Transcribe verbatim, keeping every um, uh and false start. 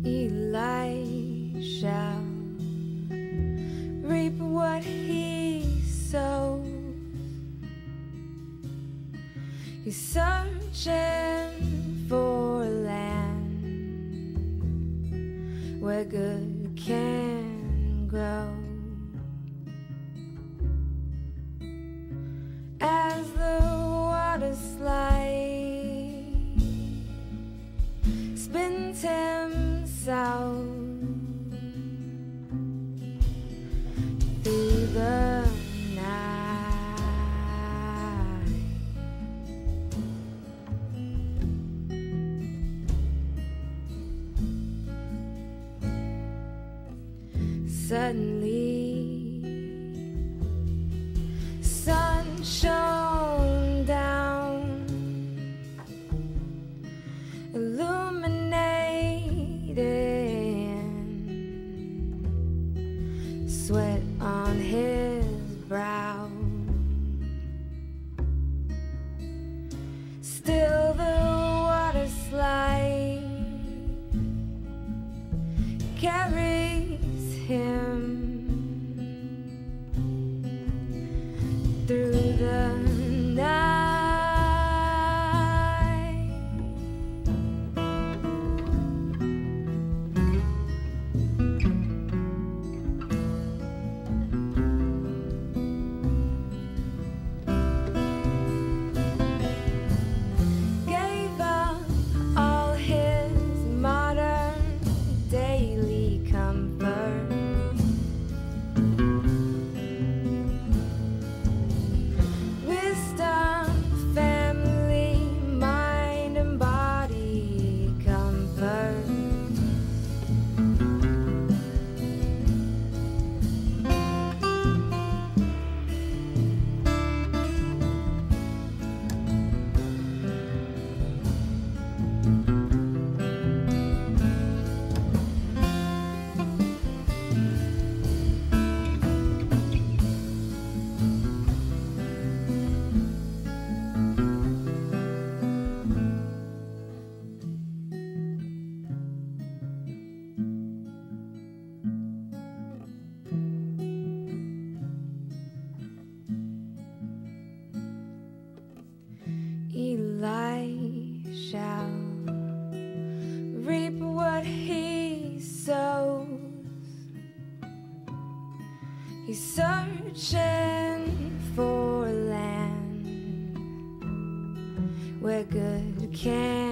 Eli shall reap what he sows. He's searching for a land where good can grow. As the water slide spins him south through the night, suddenly sun shone down, illuminating sweat on his brow. Still the water slide carries him through the night. Gave up all his modern daily comfort, wisdom, family, mind and body comfort. Eli shall reap what he sows. He's searching for a land where good can